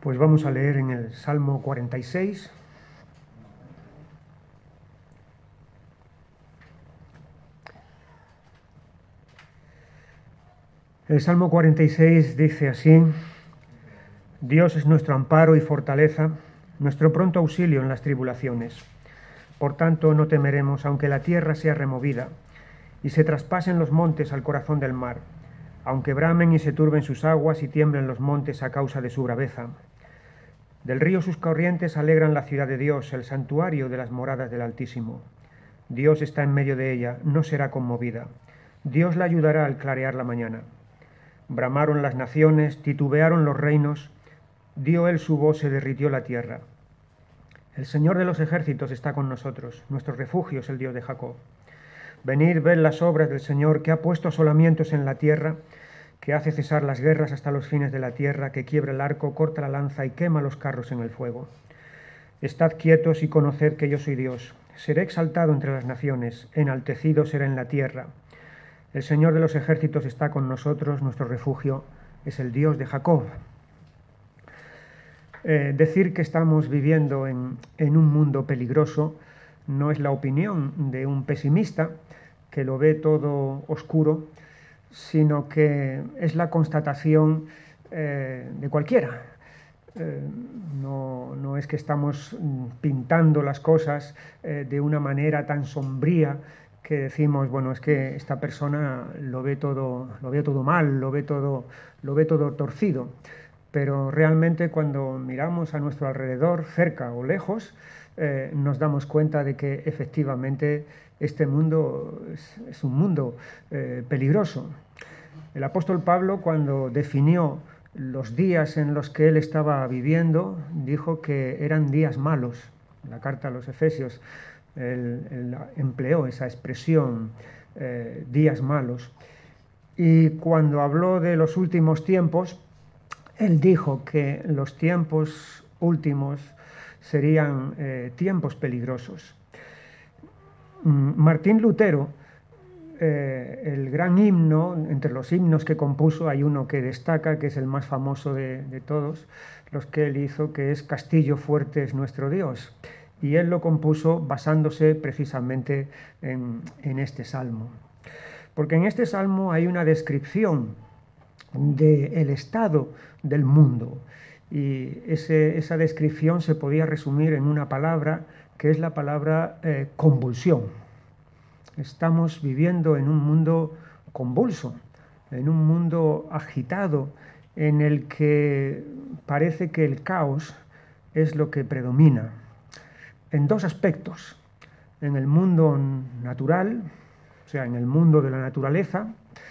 Pues vamos a leer en el Salmo 46. El Salmo 46 dice así: Dios es nuestro amparo y fortaleza, nuestro pronto auxilio en las tribulaciones. Por tanto, no temeremos, aunque la tierra sea removida y se traspasen los montes al corazón del mar, aunque bramen y se turben sus aguas y tiemblen los montes a causa de su braveza. Del río sus corrientes alegran la ciudad de Dios, el santuario de las moradas del Altísimo. Dios está en medio de ella, no será conmovida. Dios la ayudará al clarear la mañana. Bramaron las naciones, titubearon los reinos, dio él su voz, se derritió la tierra. El Señor de los ejércitos está con nosotros, nuestro refugio es el Dios de Jacob. Venid, ved las obras del Señor, que ha puesto asolamientos en la tierra, que hace cesar las guerras hasta los fines de la tierra, que quiebra el arco, corta la lanza y quema los carros en el fuego. Estad quietos y conoced que yo soy Dios. Seré exaltado entre las naciones, enaltecido será en la tierra. El Señor de los ejércitos está con nosotros, nuestro refugio es el Dios de Jacob. Decir que estamos viviendo en un mundo peligroso no es la opinión de un pesimista que lo ve todo oscuro, sino que es la constatación de cualquiera. No es que estamos pintando las cosas de una manera tan sombría que decimos, bueno, es que esta persona lo ve todo mal, lo ve todo torcido. Pero realmente cuando miramos a nuestro alrededor, cerca o lejos, nos damos cuenta de que efectivamente este mundo es un mundo peligroso. El apóstol Pablo, cuando definió los días en los que él estaba viviendo, dijo que eran días malos. En la carta a los Efesios él empleó esa expresión, días malos. Y cuando habló de los últimos tiempos, él dijo que los tiempos últimos serían tiempos peligrosos. Martín Lutero, el gran himno, entre los himnos que compuso hay uno que destaca, que es el más famoso de todos los que él hizo, que es Castillo fuerte es nuestro Dios. Y él lo compuso basándose precisamente en este salmo. Porque en este salmo hay una descripción del estado del mundo. Y esa descripción se podía resumir en una palabra, que es la palabra convulsión. Estamos viviendo en un mundo convulso, en un mundo agitado, en el que parece que el caos es lo que predomina. En dos aspectos: en el mundo natural, o sea, en el mundo de la naturaleza,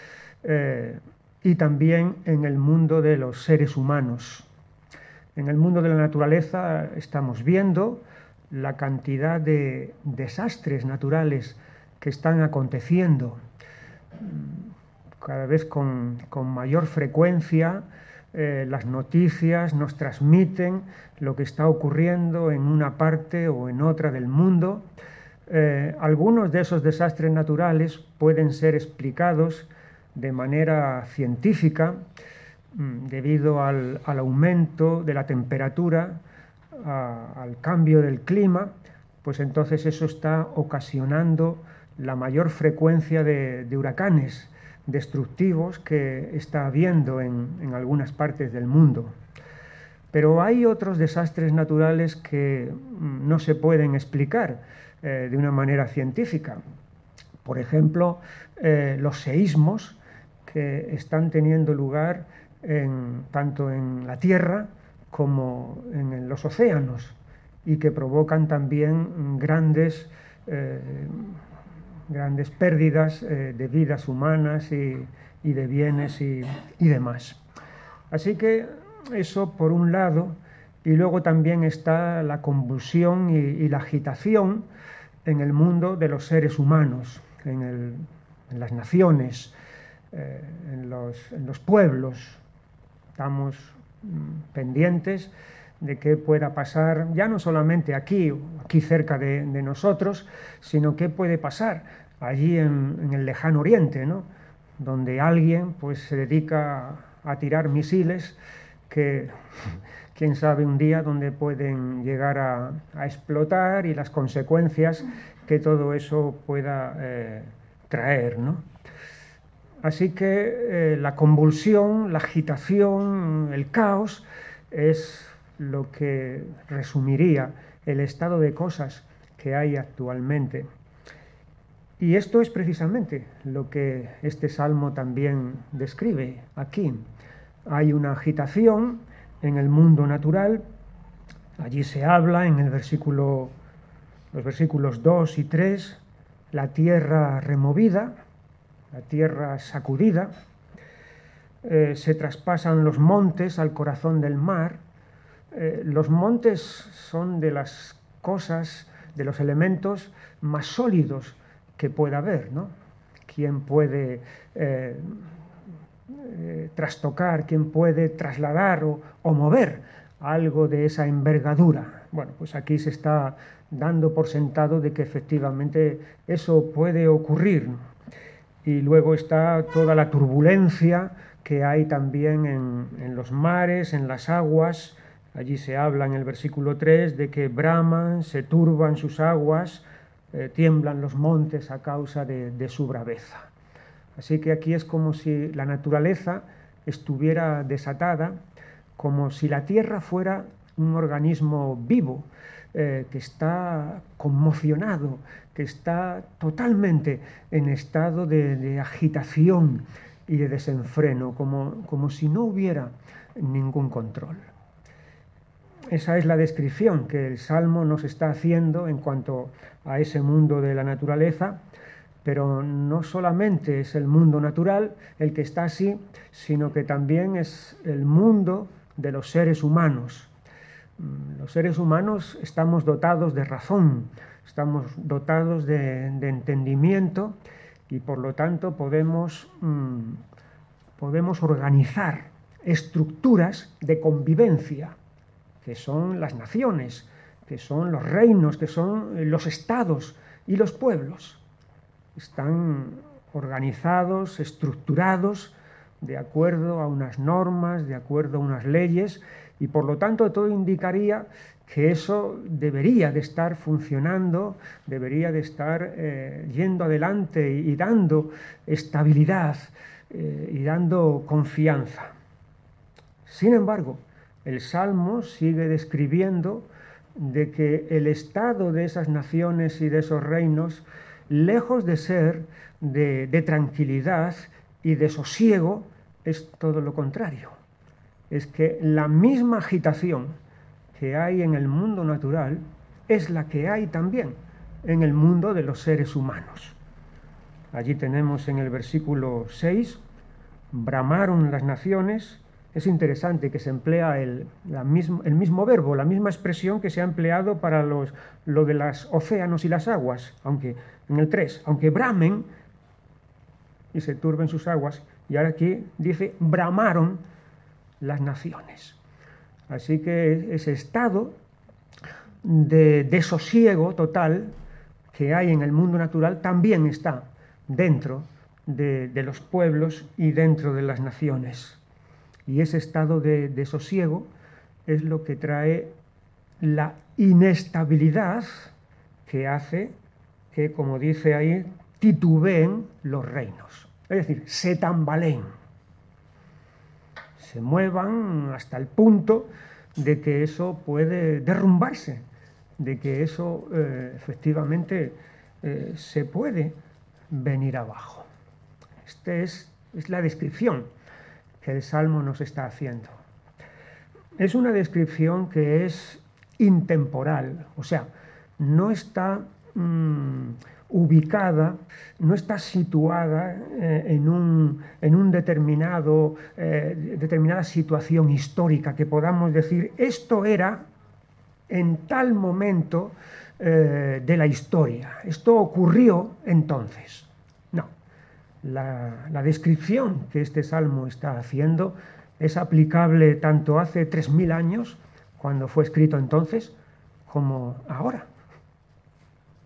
y también en el mundo de los seres humanos. En el mundo de la naturaleza estamos viendo la cantidad de desastres naturales que están aconteciendo. Cada vez con mayor frecuencia las noticias nos transmiten lo que está ocurriendo en una parte o en otra del mundo. Algunos de esos desastres naturales pueden ser explicados de manera científica debido al aumento de la temperatura, al cambio del clima, pues entonces eso está ocasionando la mayor frecuencia de huracanes destructivos que está habiendo en algunas partes del mundo. Pero hay otros desastres naturales que no se pueden explicar de una manera científica. Por ejemplo, los seísmos que están teniendo lugar tanto en la Tierra como en los océanos y que provocan también grandes pérdidas de vidas humanas y de bienes y demás. Así que eso por un lado, y luego también está la convulsión y la agitación en el mundo de los seres humanos, en las naciones, en los pueblos. Estamos pendientes de qué pueda pasar, ya no solamente aquí cerca de nosotros, sino qué puede pasar allí en el lejano oriente, ¿no? Donde alguien pues se dedica a tirar misiles que quién sabe un día dónde pueden llegar a explotar y las consecuencias que todo eso pueda traer, ¿no? Así que la convulsión, la agitación, el caos es lo que resumiría el estado de cosas que hay actualmente. Y esto es precisamente lo que este salmo también describe aquí. Hay una agitación en el mundo natural. Allí se habla en los versículos 2 y 3, la tierra removida, la tierra sacudida, se traspasan los montes al corazón del mar. Los montes son de las cosas, de los elementos más sólidos que pueda haber, ¿no? ¿Quién puede trastocar, quién puede trasladar o mover algo de esa envergadura? Bueno, pues aquí se está dando por sentado de que efectivamente eso puede ocurrir. Y luego está toda la turbulencia que hay también en los mares, en las aguas. Allí se habla en el versículo 3 de que braman, se turban sus aguas, tiemblan los montes a causa de su braveza. Así que aquí es como si la naturaleza estuviera desatada, como si la tierra fuera un organismo vivo, que está conmocionado, que está totalmente en estado de agitación y de desenfreno, como si no hubiera ningún control. Esa es la descripción que el Salmo nos está haciendo en cuanto a ese mundo de la naturaleza, pero no solamente es el mundo natural el que está así, sino que también es el mundo de los seres humanos. Los seres humanos estamos dotados de razón, estamos dotados de entendimiento y por lo tanto podemos organizar estructuras de convivencia, que son las naciones, que son los reinos, que son los estados y los pueblos. Están organizados, estructurados de acuerdo a unas normas, de acuerdo a unas leyes, y por lo tanto todo indicaría que eso debería de estar funcionando, debería de estar yendo adelante y dando estabilidad y dando confianza. Sin embargo, el Salmo sigue describiendo de que el estado de esas naciones y de esos reinos, lejos de ser de tranquilidad y de sosiego, es todo lo contrario. Es que la misma agitación que hay en el mundo natural es la que hay también en el mundo de los seres humanos. Allí tenemos en el versículo 6, bramaron las naciones. Es interesante que se emplea el mismo verbo, la misma expresión que se ha empleado para lo de los océanos y las aguas, aunque en el 3, aunque bramen y se turben sus aguas, y ahora aquí dice bramaron las naciones. Así que ese estado de desosiego total que hay en el mundo natural también está dentro de los pueblos y dentro de las naciones. Y ese estado de desosiego es lo que trae la inestabilidad que hace que, como dice ahí, titubeen los reinos. Es decir, se tambaleen, se muevan hasta el punto de que eso puede derrumbarse, de que eso efectivamente se puede venir abajo. Esta es la descripción que el Salmo nos está haciendo. Es una descripción que es intemporal, o sea, no está ubicada, no está situada en un determinada situación histórica que podamos decir esto era en tal momento de la historia, esto ocurrió entonces. No, la descripción que este salmo está haciendo es aplicable tanto hace 3000 años, cuando fue escrito entonces, como ahora.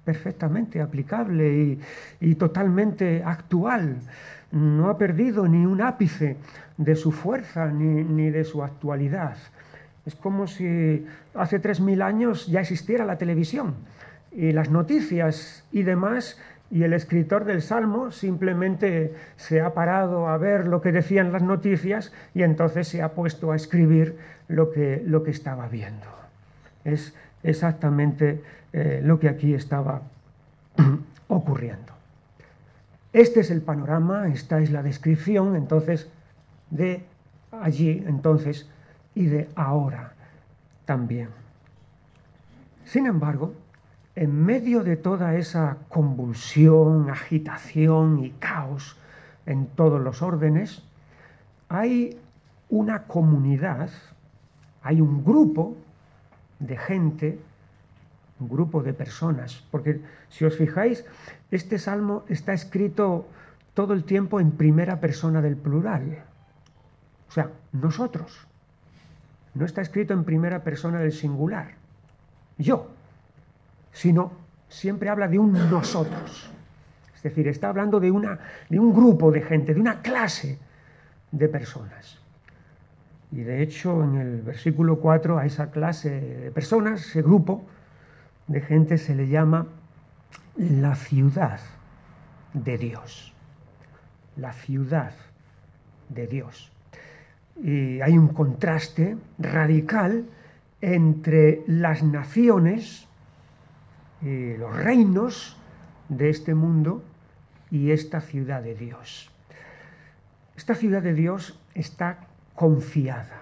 perfectamente aplicable y totalmente actual. No ha perdido ni un ápice de su fuerza ni de su actualidad. Es como si hace 3000 años ya existiera la televisión y las noticias y demás, y el escritor del Salmo simplemente se ha parado a ver lo que decían las noticias y entonces se ha puesto a escribir lo que estaba viendo. Es exactamente lo que aquí estaba ocurriendo. Este es el panorama, esta es la descripción entonces de allí entonces y de ahora también. Sin embargo, en medio de toda esa convulsión, agitación y caos en todos los órdenes, hay una comunidad, hay un grupo de gente, un grupo de personas, porque si os fijáis, este salmo está escrito todo el tiempo en primera persona del plural, o sea, nosotros. No está escrito en primera persona del singular, yo, sino siempre habla de un nosotros. Es decir, está hablando de un grupo de gente, de una clase de personas. Y de hecho, en el versículo 4, a esa clase de personas, ese grupo de gente, se le llama la ciudad de Dios. La ciudad de Dios. Y hay un contraste radical entre las naciones y los reinos de este mundo y esta ciudad de Dios. Esta ciudad de Dios está confiada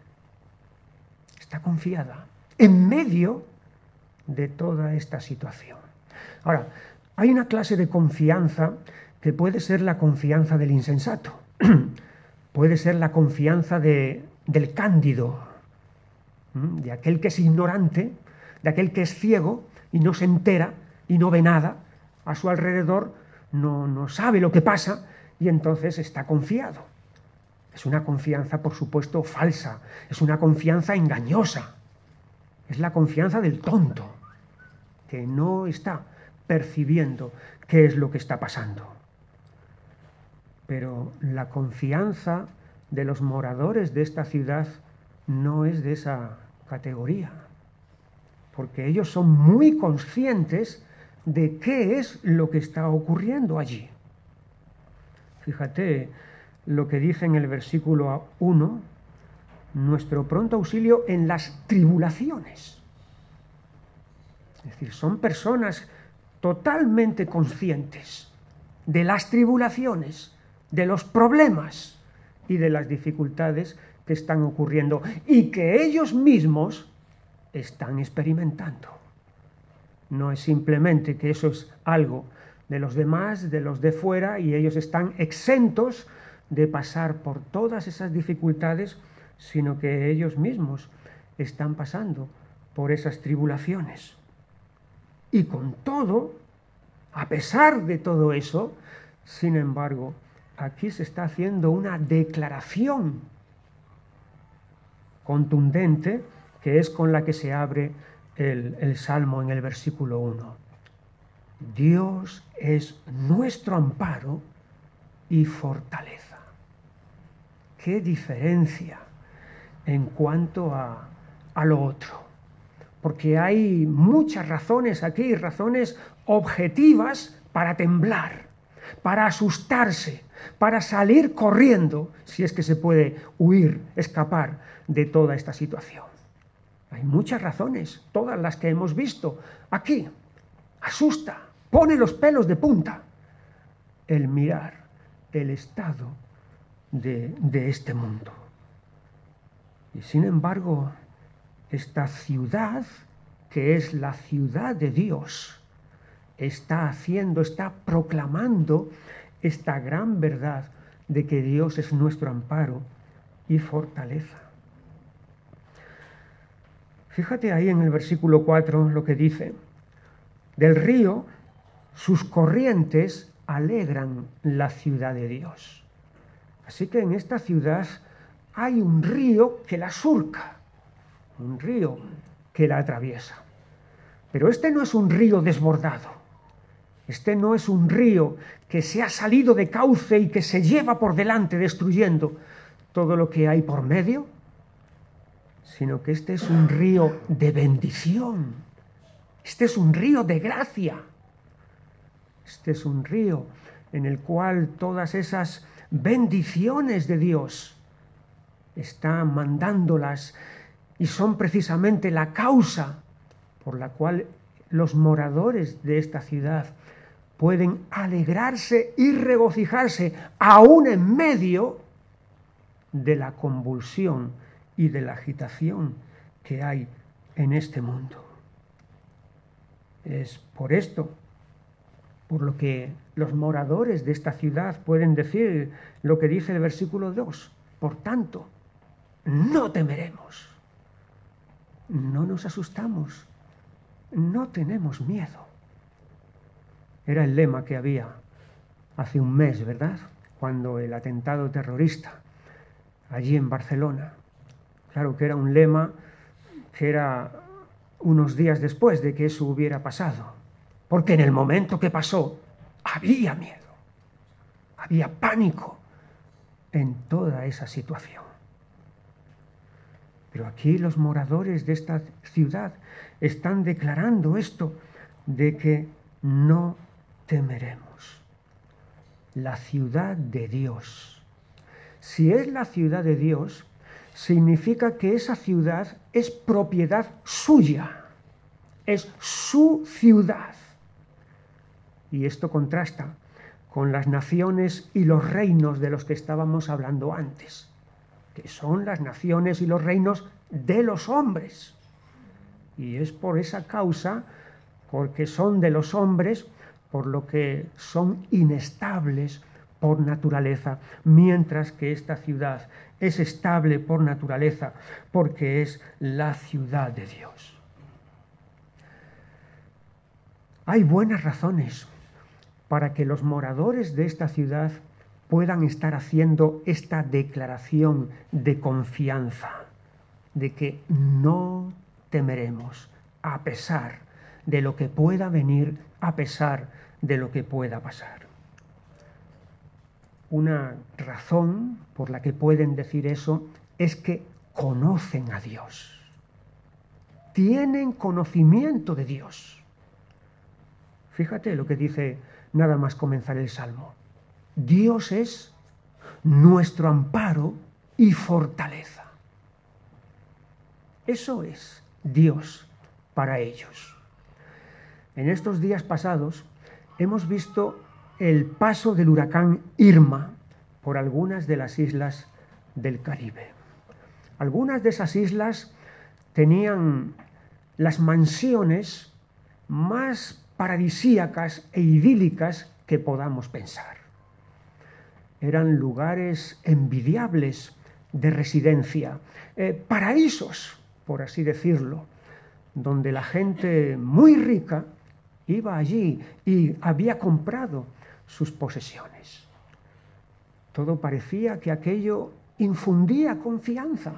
en medio de toda esta situación. Ahora, hay una clase de confianza que puede ser la confianza del insensato, puede ser la confianza del cándido, de aquel que es ignorante, de aquel que es ciego y no se entera y no ve nada a su alrededor, no sabe lo que pasa y entonces está confiado. Es una confianza, por supuesto, falsa, es una confianza engañosa, es la confianza del tonto, que no está percibiendo qué es lo que está pasando. Pero la confianza de los moradores de esta ciudad no es de esa categoría, porque ellos son muy conscientes de qué es lo que está ocurriendo allí. Fíjate lo que dice en el versículo 1, nuestro pronto auxilio en las tribulaciones. Es decir, son personas totalmente conscientes de las tribulaciones, de los problemas y de las dificultades que están ocurriendo y que ellos mismos están experimentando. No es simplemente que eso es algo de los demás, de los de fuera, y ellos están exentos de pasar por todas esas dificultades, sino que ellos mismos están pasando por esas tribulaciones. Y con todo, a pesar de todo eso, sin embargo, aquí se está haciendo una declaración contundente, que es con la que se abre el Salmo en el versículo 1. Dios es nuestro amparo y fortaleza. ¡Qué diferencia en cuanto a lo otro! Porque hay muchas razones aquí, razones objetivas para temblar, para asustarse, para salir corriendo, si es que se puede huir, escapar de toda esta situación. Hay muchas razones, todas las que hemos visto aquí. Asusta, pone los pelos de punta el mirar el estado de este mundo. Y sin embargo, esta ciudad, que es la ciudad de Dios, está proclamando esta gran verdad de que Dios es nuestro amparo y fortaleza. Fíjate ahí en el versículo 4 lo que dice: del río sus corrientes alegran la ciudad de Dios. Así que en esta ciudad hay un río que la surca, un río que la atraviesa. Pero este no es un río desbordado. Este no es un río que se ha salido de cauce y que se lleva por delante destruyendo todo lo que hay por medio, sino que este es un río de bendición. Este es un río de gracia. Este es un río en el cual todas esas bendiciones de Dios está mandándolas y son precisamente la causa por la cual los moradores de esta ciudad pueden alegrarse y regocijarse aún en medio de la convulsión y de la agitación que hay en este mundo. Es por esto por lo que los moradores de esta ciudad pueden decir lo que dice el versículo 2. Por tanto, no temeremos, no nos asustamos, no tenemos miedo. Era el lema que había hace un mes, ¿verdad? Cuando el atentado terrorista allí en Barcelona. Claro que era un lema que era unos días después de que eso hubiera pasado. Porque en el momento que pasó había miedo, había pánico en toda esa situación. Pero aquí los moradores de esta ciudad están declarando esto de que no temeremos. La ciudad de Dios. Si es la ciudad de Dios, significa que esa ciudad es propiedad suya, es su ciudad. Y esto contrasta con las naciones y los reinos de los que estábamos hablando antes, que son las naciones y los reinos de los hombres. Y es por esa causa, porque son de los hombres, por lo que son inestables por naturaleza, mientras que esta ciudad es estable por naturaleza, porque es la ciudad de Dios. Hay buenas razones para que los moradores de esta ciudad puedan estar haciendo esta declaración de confianza, de que no temeremos, a pesar de lo que pueda venir, a pesar de lo que pueda pasar. Una razón por la que pueden decir eso es que conocen a Dios, tienen conocimiento de Dios. Fíjate lo que dice nada más comenzar el Salmo. Dios es nuestro amparo y fortaleza. Eso es Dios para ellos. En estos días pasados hemos visto el paso del huracán Irma por algunas de las islas del Caribe. Algunas de esas islas tenían las mansiones más paradisíacas e idílicas que podamos pensar. Eran lugares envidiables de residencia, paraísos, por así decirlo, donde la gente muy rica iba allí y había comprado sus posesiones. Todo parecía que aquello infundía confianza.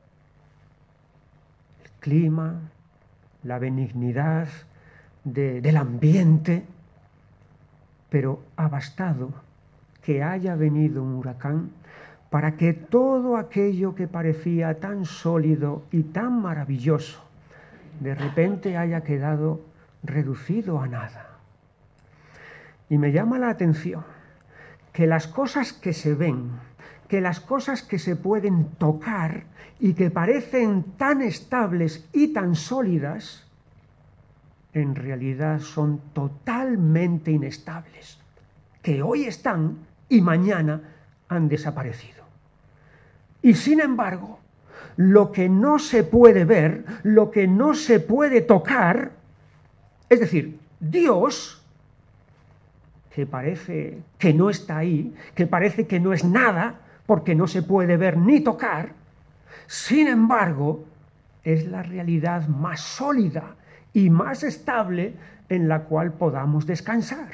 El clima, la benignidad del ambiente, pero ha bastado que haya venido un huracán para que todo aquello que parecía tan sólido y tan maravilloso de repente haya quedado reducido a nada. Y me llama la atención que las cosas que se ven, que las cosas que se pueden tocar y que parecen tan estables y tan sólidas, en realidad son totalmente inestables, que hoy están y mañana han desaparecido. Y sin embargo, lo que no se puede ver, lo que no se puede tocar, es decir, Dios, que parece que no está ahí, que parece que no es nada, porque no se puede ver ni tocar, sin embargo, es la realidad más sólida y más estable en la cual podamos descansar.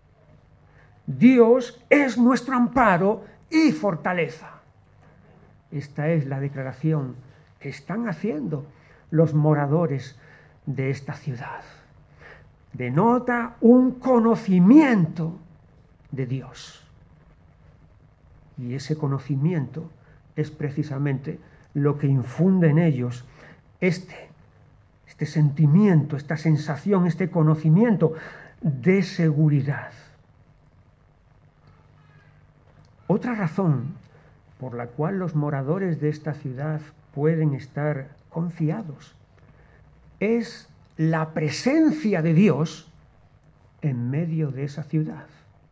Dios es nuestro amparo y fortaleza. Esta es la declaración que están haciendo los moradores de esta ciudad. denota un conocimiento de Dios. Y ese conocimiento es precisamente lo que infunde en ellos este sentimiento, esta sensación, este conocimiento de seguridad. Otra razón por la cual los moradores de esta ciudad pueden estar confiados es la presencia de Dios en medio de esa ciudad.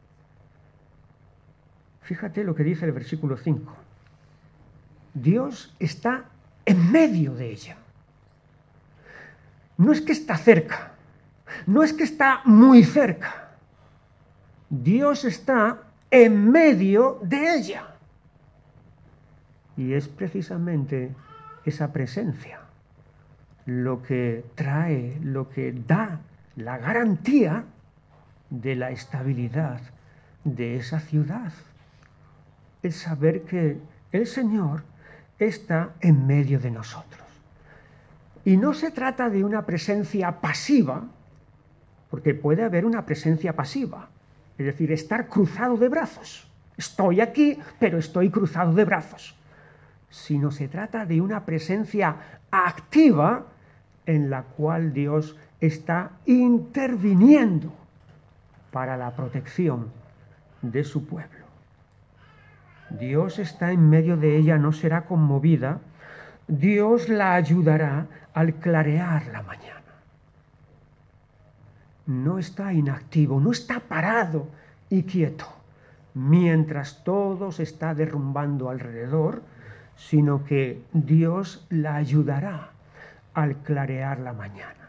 Fíjate lo que dice el versículo 5. Dios está en medio de ella. No es que está cerca, no es que está muy cerca. Dios está en medio de ella. Y es precisamente esa presencia lo que trae, lo que da la garantía de la estabilidad de esa ciudad. El saber que el Señor está en medio de nosotros. Y no se trata de una presencia pasiva, porque puede haber una presencia pasiva, es decir, estar cruzado de brazos. Estoy aquí, pero estoy cruzado de brazos. Sino se trata de una presencia activa en la cual Dios está interviniendo para la protección de su pueblo. Dios está en medio de ella, no será conmovida. Dios la ayudará al clarear la mañana. No está inactivo, no está parado y quieto, mientras todo se está derrumbando alrededor, sino que Dios la ayudará al clarear la mañana.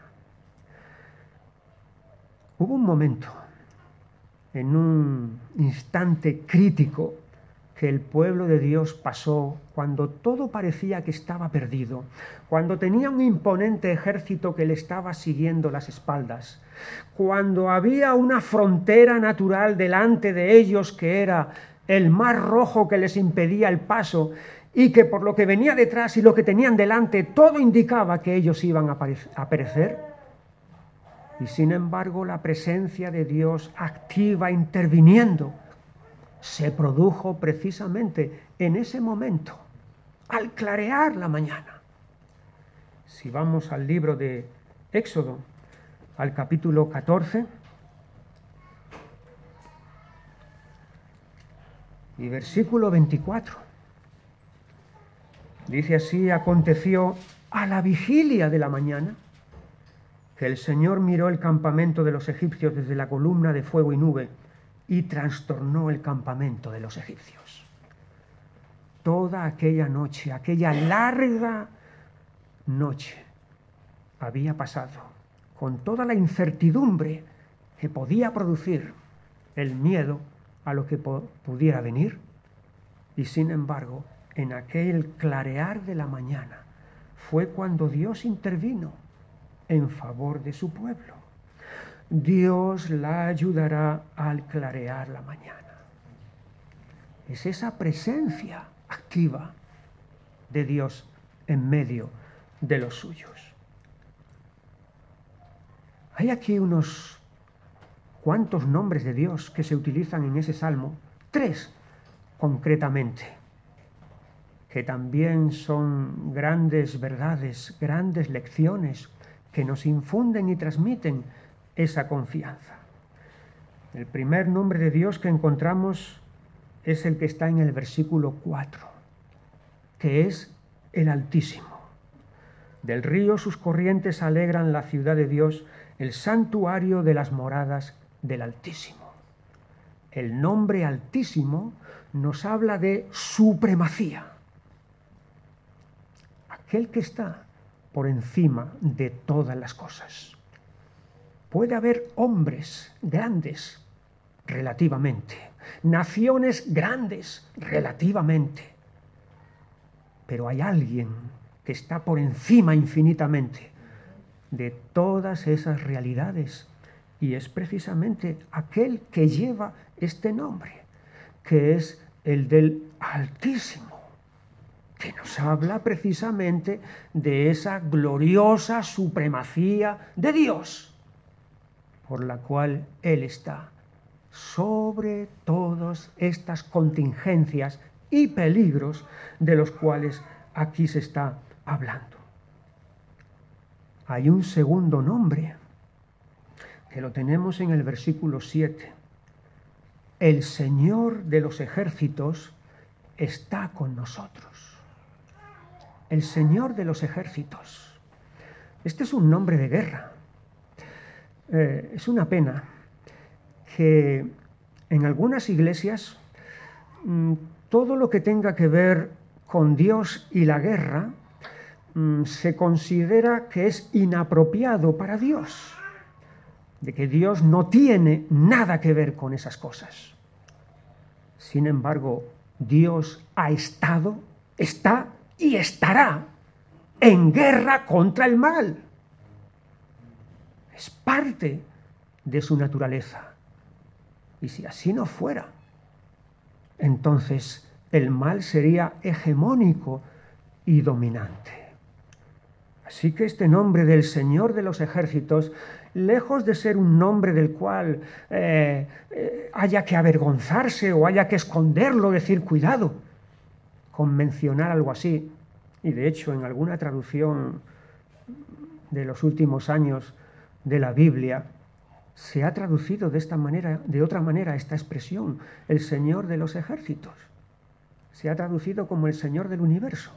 Hubo un momento, en un instante crítico, que el pueblo de Dios pasó cuando todo parecía que estaba perdido, cuando tenía un imponente ejército que le estaba siguiendo las espaldas, cuando había una frontera natural delante de ellos que era el mar Rojo que les impedía el paso y que por lo que venía detrás y lo que tenían delante todo indicaba que ellos iban a perecer. Y sin embargo la presencia de Dios activa interviniendo se produjo precisamente en ese momento, al clarear la mañana. Si vamos al libro de Éxodo, al capítulo 14, y versículo 24, dice así: aconteció a la vigilia de la mañana que el Señor miró el campamento de los egipcios desde la columna de fuego y nube, y trastornó el campamento de los egipcios. Toda aquella noche, aquella larga noche, había pasado con toda la incertidumbre que podía producir el miedo a lo que pudiera venir, y sin embargo, en aquel clarear de la mañana, fue cuando Dios intervino en favor de su pueblo. Dios la ayudará al clarear la mañana. Es esa presencia activa de Dios en medio de los suyos. Hay aquí unos cuantos nombres de Dios que se utilizan en ese salmo, 3 concretamente, que también son grandes verdades, grandes lecciones que nos infunden y transmiten esa confianza. El primer nombre de Dios que encontramos es el que está en el versículo 4, que es el Altísimo. Del río sus corrientes alegran la ciudad de Dios, el santuario de las moradas del Altísimo. El nombre Altísimo nos habla de supremacía. Aquel que está por encima de todas las cosas. Puede haber hombres grandes relativamente, naciones grandes relativamente, pero hay alguien que está por encima infinitamente de todas esas realidades, y es precisamente aquel que lleva este nombre, que es el del Altísimo, que nos habla precisamente de esa gloriosa supremacía de Dios. por la cual Él está sobre todas estas contingencias y peligros de los cuales aquí se está hablando. Hay un segundo nombre que lo tenemos en el versículo 7. El Señor de los ejércitos está con nosotros. El Señor de los ejércitos. Este es un nombre de guerra. Es una pena que en algunas iglesias todo lo que tenga que ver con Dios y la guerra se considera que es inapropiado para Dios, de que Dios no tiene nada que ver con esas cosas. Sin embargo, Dios ha estado, está y estará en guerra contra el mal. Es parte de su naturaleza. Y si así no fuera, entonces el mal sería hegemónico y dominante. Así que este nombre del Señor de los ejércitos, lejos de ser un nombre del cual haya que avergonzarse o haya que esconderlo, decir cuidado con mencionar algo así, y de hecho en alguna traducción de los últimos años de la Biblia se ha traducido de otra manera esta expresión, el Señor de los ejércitos. Se ha traducido como el Señor del universo.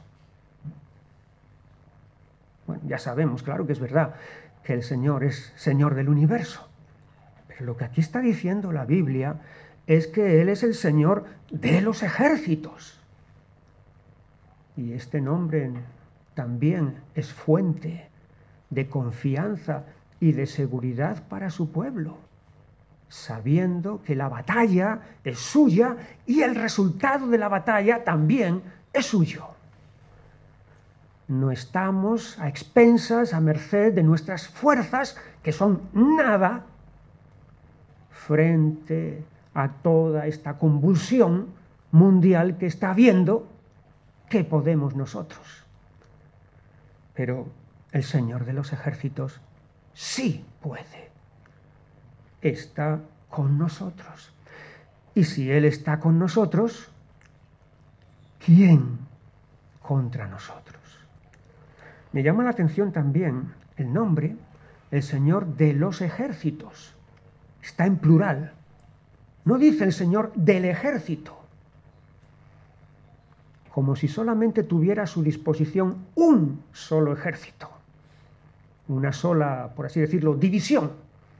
Bueno, ya sabemos, claro que es verdad, que el Señor es Señor del universo. Pero lo que aquí está diciendo la Biblia es que Él es el Señor de los ejércitos. Y este nombre también es fuente de confianza y de seguridad para su pueblo, sabiendo que la batalla es suya y el resultado de la batalla también es suyo. No estamos a expensas, a merced de nuestras fuerzas, que son nada, frente a toda esta convulsión mundial que está habiendo. ¿Qué podemos nosotros? Pero el Señor de los ejércitos sí puede. Está con nosotros. Y si Él está con nosotros, ¿quién contra nosotros? Me llama la atención también el nombre, el Señor de los ejércitos. Está en plural. No dice el Señor del ejército, como si solamente tuviera a su disposición un solo ejército, una sola, por así decirlo, división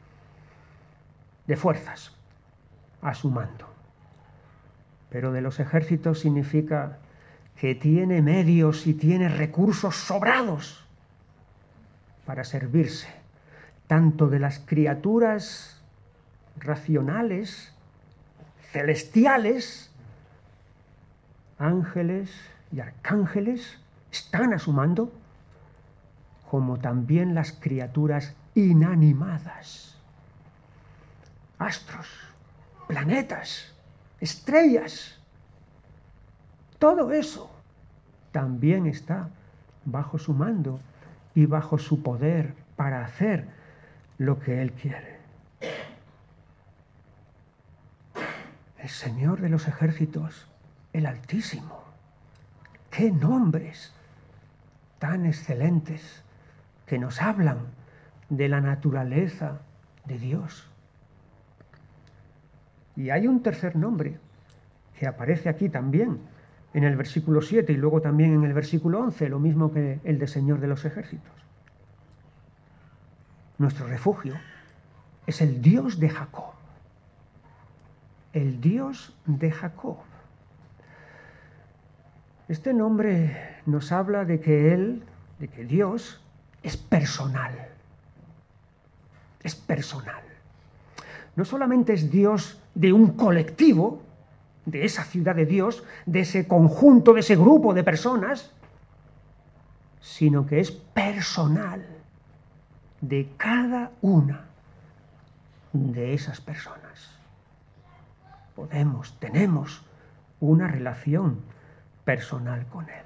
de fuerzas a su mando. Pero de los ejércitos significa que tiene medios y tiene recursos sobrados para servirse tanto de las criaturas racionales, celestiales, ángeles y arcángeles están a su mando, como también las criaturas inanimadas, astros, planetas, estrellas. Todo eso también está bajo su mando y bajo su poder para hacer lo que Él quiere. El Señor de los ejércitos, el Altísimo. ¡Qué nombres tan excelentes que nos hablan de la naturaleza de Dios! Y hay un tercer nombre que aparece aquí también, en el versículo 7 y luego también en el versículo 11, lo mismo que el de Señor de los ejércitos. Nuestro refugio es el Dios de Jacob. El Dios de Jacob. Este nombre nos habla de que Dios es personal. Es personal. No solamente es Dios de un colectivo, de esa ciudad de Dios, de ese conjunto, de ese grupo de personas, sino que es personal de cada una de esas personas. Tenemos una relación personal con Él.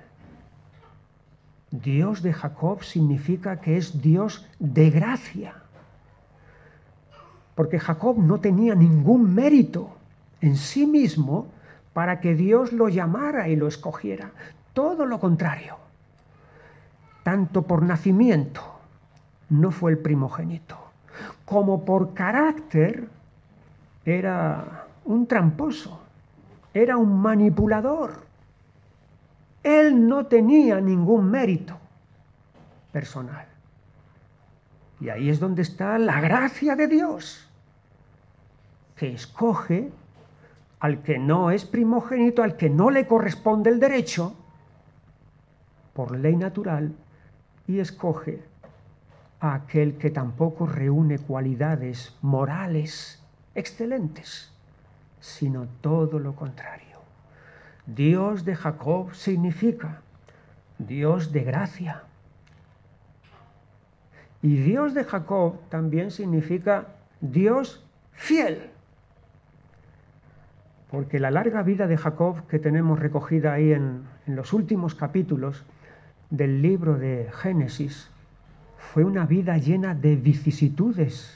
Dios de Jacob significa que es Dios de gracia. porque Jacob no tenía ningún mérito en sí mismo para que Dios lo llamara y lo escogiera. Todo lo contrario. Tanto por nacimiento no fue el primogénito, como por carácter era un tramposo, era un manipulador. Él no tenía ningún mérito personal. Y ahí es donde está la gracia de Dios, que escoge al que no es primogénito, al que no le corresponde el derecho, por ley natural, y escoge a aquel que tampoco reúne cualidades morales excelentes, sino todo lo contrario. Dios de Jacob significa Dios de gracia. Y Dios de Jacob también significa Dios fiel. Porque la larga vida de Jacob que tenemos recogida ahí en los últimos capítulos del libro de Génesis fue una vida llena de vicisitudes,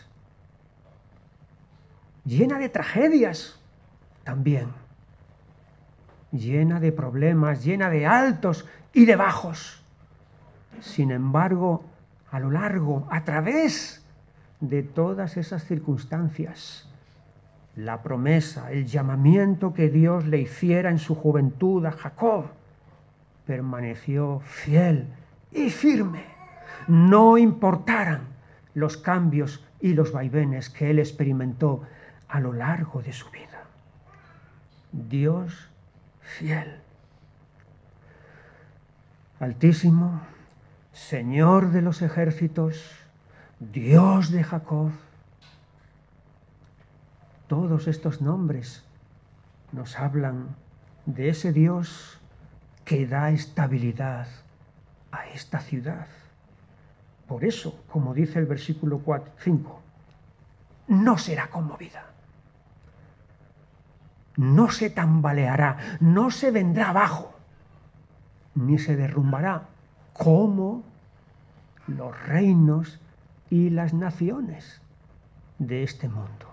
llena de tragedias también, llena de problemas, llena de altos y de bajos. Sin embargo, a lo largo, a través de todas esas circunstancias, la promesa, el llamamiento que Dios le hiciera en su juventud a Jacob, permaneció fiel y firme, no importaran los cambios y los vaivenes que él experimentó a lo largo de su vida. Dios fiel. Altísimo, Señor de los ejércitos, Dios de Jacob. Todos estos nombres nos hablan de ese Dios que da estabilidad a esta ciudad. Por eso, como dice el versículo 5, no será conmovida, no se tambaleará, no se vendrá abajo, ni se derrumbará como los reinos y las naciones de este mundo.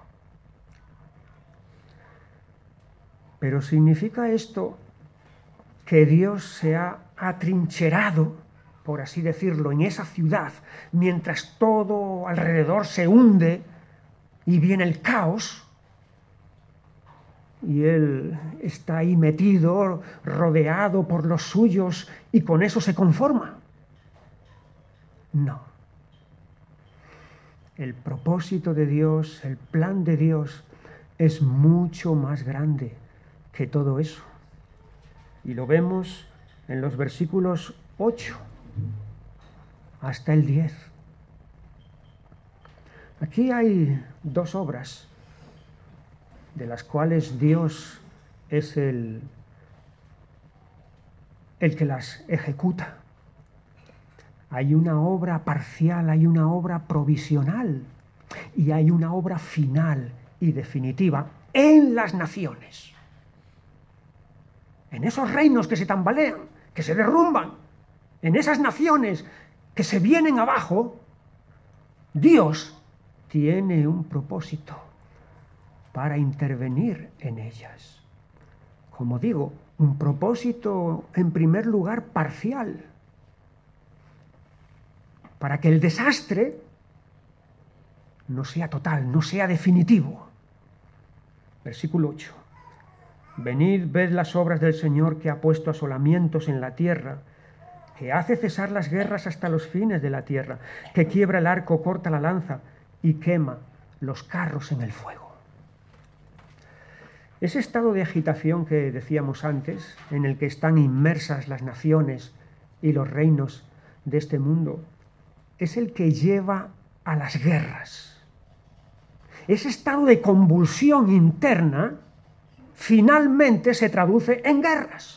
Pero ¿significa esto que Dios se ha atrincherado, por así decirlo, en esa ciudad, mientras todo alrededor se hunde y viene el caos? Y él está ahí metido, rodeado por los suyos, y con eso se conforma. No. El propósito de Dios, el plan de Dios, es mucho más grande que todo eso. Y lo vemos en los versículos 8 hasta el 10. Aquí hay dos obras de las cuales Dios es el que las ejecuta. Hay una obra parcial, hay una obra provisional y hay una obra final y definitiva en las naciones. En esos reinos que se tambalean, que se derrumban, en esas naciones que se vienen abajo, Dios tiene un propósito para intervenir en ellas. Como digo, un propósito en primer lugar parcial, para que el desastre no sea total, no sea definitivo. Versículo 8. Venid, ved las obras del Señor, que ha puesto asolamientos en la tierra, que hace cesar las guerras hasta los fines de la tierra, que quiebra el arco, corta la lanza y quema los carros en el fuego. Ese estado de agitación que decíamos antes, en el que están inmersas las naciones y los reinos de este mundo, es el que lleva a las guerras. Ese estado de convulsión interna finalmente se traduce en guerras.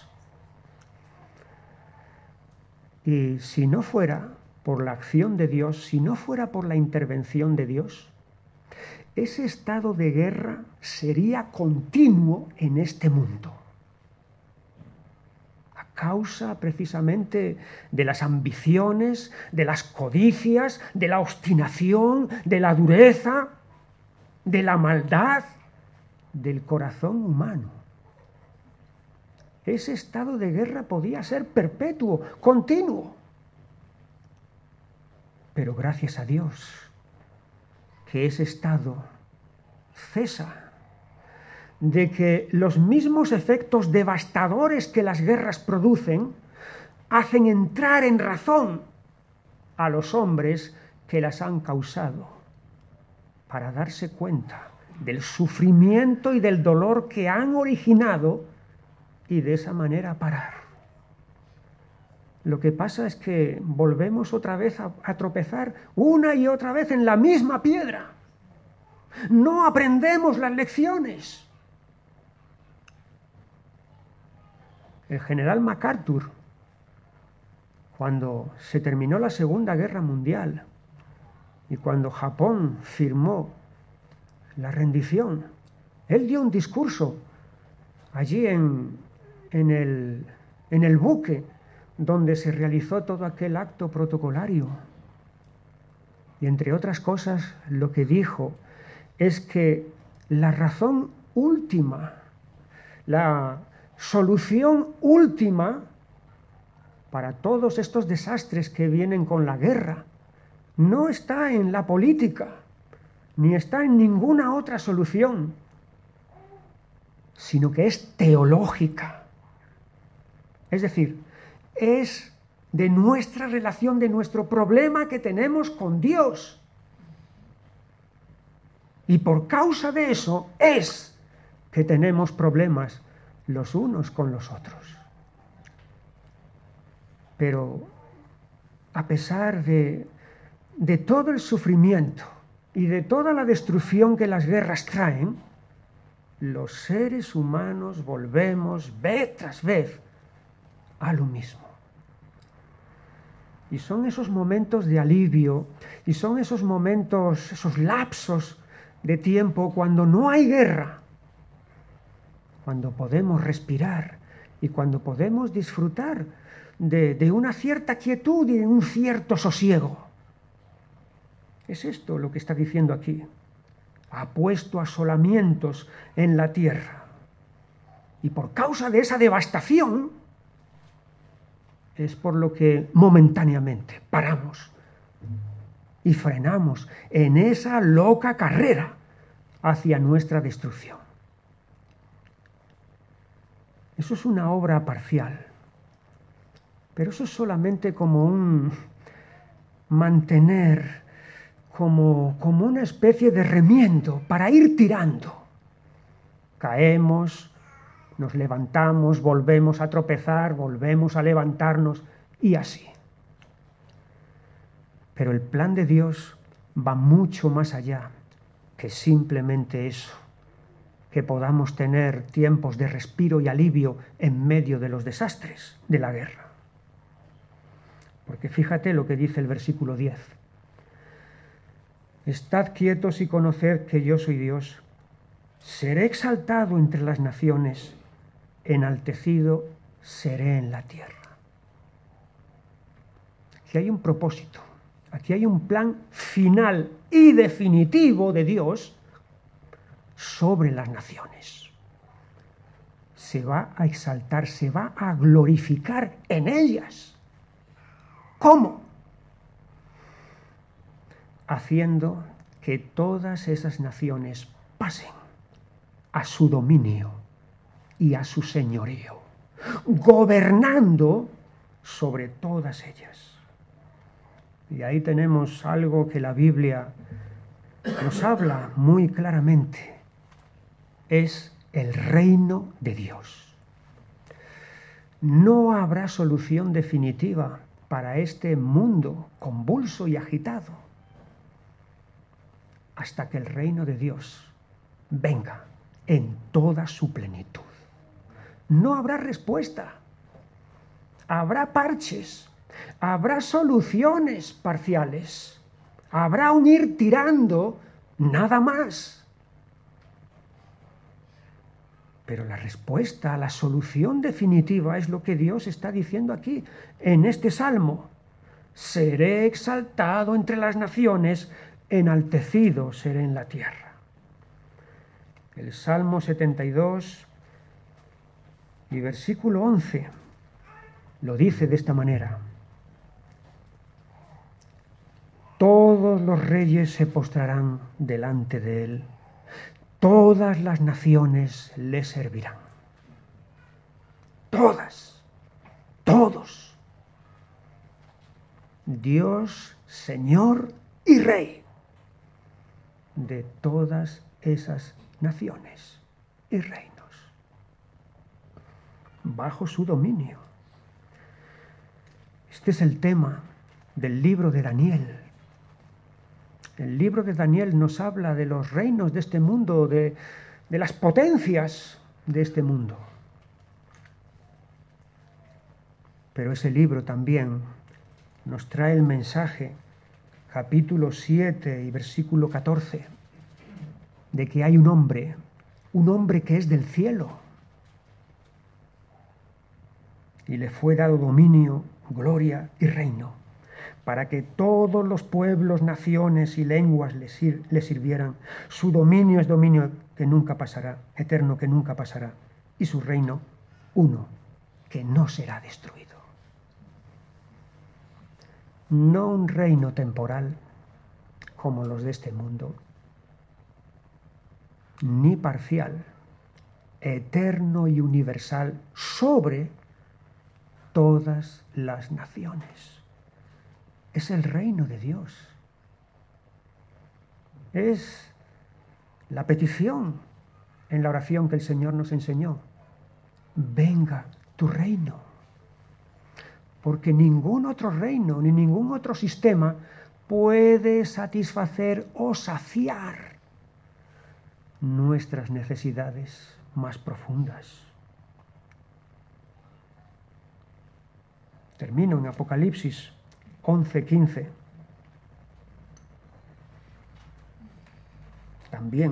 Y si no fuera por la acción de Dios, si no fuera por la intervención de Dios, ese estado de guerra sería continuo en este mundo, a causa precisamente de las ambiciones, de las codicias, de la obstinación, de la dureza de la maldad del corazón humano. Ese estado de guerra podía ser perpetuo, continuo. Pero gracias a Dios que ese estado cesa, de que los mismos efectos devastadores que las guerras producen hacen entrar en razón a los hombres que las han causado, para darse cuenta del sufrimiento y del dolor que han originado y de esa manera parar. Lo que pasa es que volvemos otra vez a tropezar una y otra vez en la misma piedra. No aprendemos las lecciones. El general MacArthur, cuando se terminó la Segunda Guerra Mundial y cuando Japón firmó la rendición, él dio un discurso allí en el buque donde se realizó todo aquel acto protocolario. Y entre otras cosas, lo que dijo es que la razón última, la solución última para todos estos desastres que vienen con la guerra no está en la política, ni está en ninguna otra solución, sino que es teológica. Es decir, es de nuestra relación, de nuestro problema que tenemos con Dios. Y por causa de eso es que tenemos problemas los unos con los otros. Pero a pesar de todo el sufrimiento y de toda la destrucción que las guerras traen, los seres humanos volvemos vez tras vez a lo mismo. Y son esos momentos de alivio, y son esos momentos, esos lapsos de tiempo cuando no hay guerra, cuando podemos respirar y cuando podemos disfrutar de una cierta quietud y de un cierto sosiego. Es esto lo que está diciendo aquí. Ha puesto asolamientos en la tierra. Y por causa de esa devastación es por lo que momentáneamente paramos y frenamos en esa loca carrera hacia nuestra destrucción. Eso es una obra parcial, pero eso es solamente como un mantener, como una especie de remiendo para ir tirando. Caemos, nos levantamos, volvemos a tropezar, volvemos a levantarnos y así. Pero el plan de Dios va mucho más allá que simplemente eso, que podamos tener tiempos de respiro y alivio en medio de los desastres de la guerra. Porque fíjate lo que dice el versículo 10. Estad quietos y conoced que yo soy Dios. Seré exaltado entre las naciones, enaltecido seré en la tierra. Aquí hay un propósito, aquí hay un plan final y definitivo de Dios sobre las naciones. Se va a exaltar, se va a glorificar en ellas. ¿Cómo? Haciendo que todas esas naciones pasen a su dominio y a su señorío, gobernando sobre todas ellas. Y ahí tenemos algo que la Biblia nos habla muy claramente. Es el reino de Dios. No habrá solución definitiva para este mundo convulso y agitado hasta que el reino de Dios venga en toda su plenitud. No habrá respuesta, habrá parches, habrá soluciones parciales, habrá un ir tirando, nada más. Pero la respuesta, la solución definitiva es lo que Dios está diciendo aquí, en este salmo. Seré exaltado entre las naciones, enaltecido seré en la tierra. El Salmo 72 y versículo 11 lo dice de esta manera: todos los reyes se postrarán delante de él, todas las naciones le servirán. Todas, todos. Dios, Señor y Rey de todas esas naciones y reinos, bajo su dominio. Este es el tema del libro de Daniel. El libro de Daniel nos habla de los reinos de este mundo, de las potencias de este mundo. Pero ese libro también nos trae el mensaje, capítulo 7 y versículo 14, de que hay un hombre que es del cielo, y le fue dado dominio, gloria y reino, para que todos los pueblos, naciones y lenguas le sirvieran. Su dominio es dominio que nunca pasará, eterno que nunca pasará, y su reino uno que no será destruido. No un reino temporal como los de este mundo, ni parcial, eterno y universal sobre todas las naciones. Es el reino de Dios. Es la petición en la oración que el Señor nos enseñó. Venga tu reino. Porque ningún otro reino ni ningún otro sistema puede satisfacer o saciar nuestras necesidades más profundas. Termino en Apocalipsis 11:15. También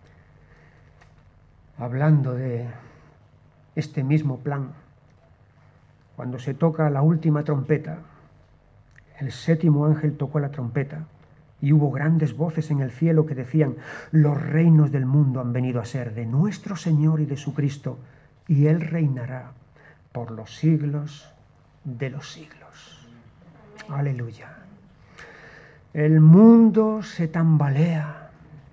hablando de este mismo plan, cuando se toca la última trompeta, el séptimo ángel tocó la trompeta y hubo grandes voces en el cielo que decían: los reinos del mundo han venido a ser de nuestro Señor y de su Cristo, y Él reinará por los siglos de los siglos. Aleluya. El mundo se tambalea,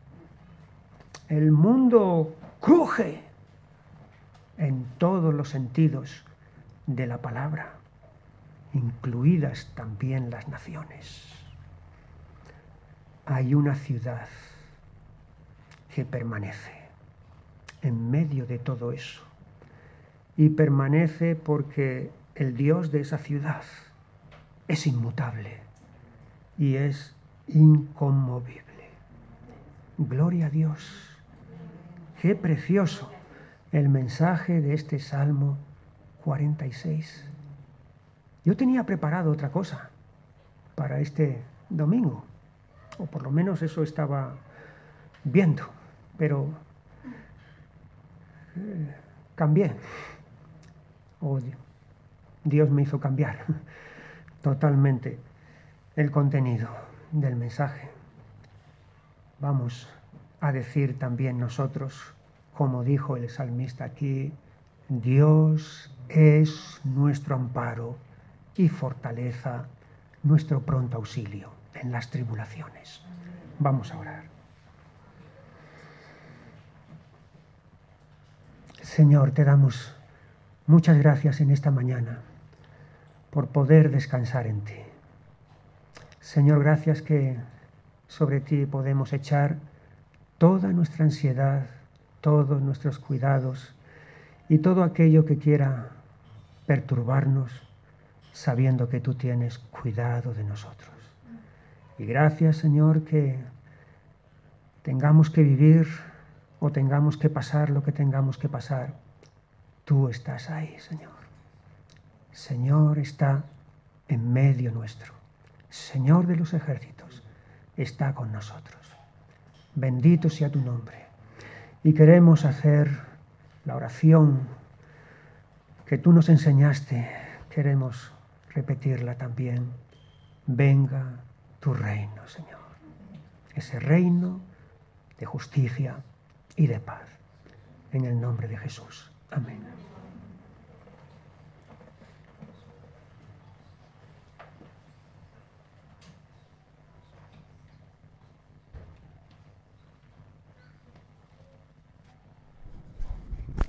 el mundo cruje en todos los sentidos de la palabra, incluidas también las naciones. Hay una ciudad que permanece en medio de todo eso, y permanece porque el Dios de esa ciudad es inmutable y es inconmovible. Gloria a Dios. Qué precioso el mensaje de este Salmo 46. Yo tenía preparado otra cosa para este domingo, o por lo menos eso estaba viendo, pero cambié. Oh, Dios me hizo cambiar totalmente el contenido del mensaje. Vamos a decir también nosotros, como dijo el salmista aquí: Dios es nuestro amparo y fortaleza, nuestro pronto auxilio en las tribulaciones. Vamos a orar. Señor, te damos muchas gracias en esta mañana por poder descansar en ti. Señor, gracias que sobre ti podemos echar toda nuestra ansiedad, todos nuestros cuidados y todo aquello que quiera perturbarnos, sabiendo que tú tienes cuidado de nosotros. Y gracias, Señor, que tengamos que vivir o tengamos que pasar lo que tengamos que pasar, tú estás ahí, Señor. Señor está en medio nuestro. Señor de los ejércitos está con nosotros. Bendito sea tu nombre. Y queremos hacer la oración que tú nos enseñaste. Queremos repetirla también. Venga tu reino, Señor. Ese reino de justicia y de paz. en el nombre de Jesús. Amén.